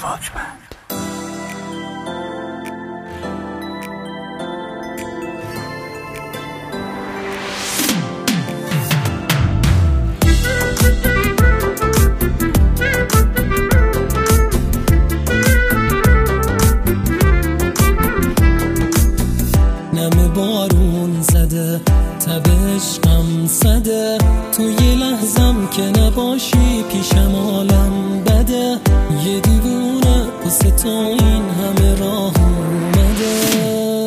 واکمن. نم بارون زده تبش غم زده، تو یه لحظم که نباشی پیشم عالم بده. یه دیوونه واسه تو این همه راه اومده،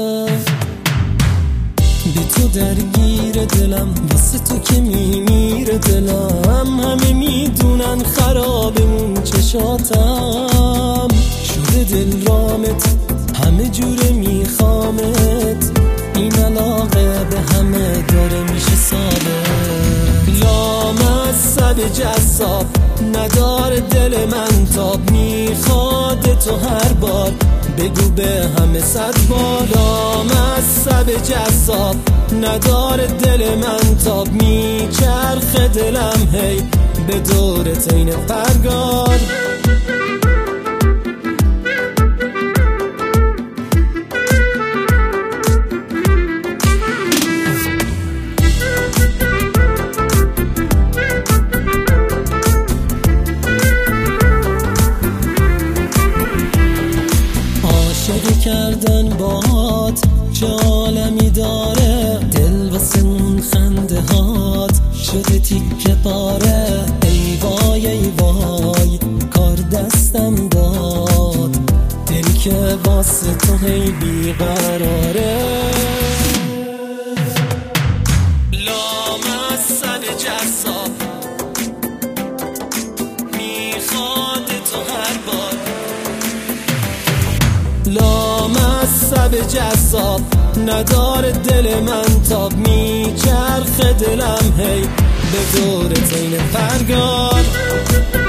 بی تو درگیر دلم، واسه تو که میمیره دلم. همه میدونن خرابمون چشاتم شده دل رامت، همه جوره میخوامت. این علاقه به همه داره میشه ثابت. لامصب جذاب نداره دل من تاب، میخواد تو هر بار بگو به همه 100 بار. لامصب جذاب نداره دل من تاب، میچرخ دلم هی به دور تین پرگار. عاشق کردن باهات چه عالمی داره، دل واسه اون خنده هات شده تیکه پاره. ای وای ای وای کار دستم داد، دل که واسه تو هی بیقراره. لامصب جذاب میخواد تو هر بار. لامصب جذاب نداره دل من تاب، میچرخ دلم هی به دور تین پرگار.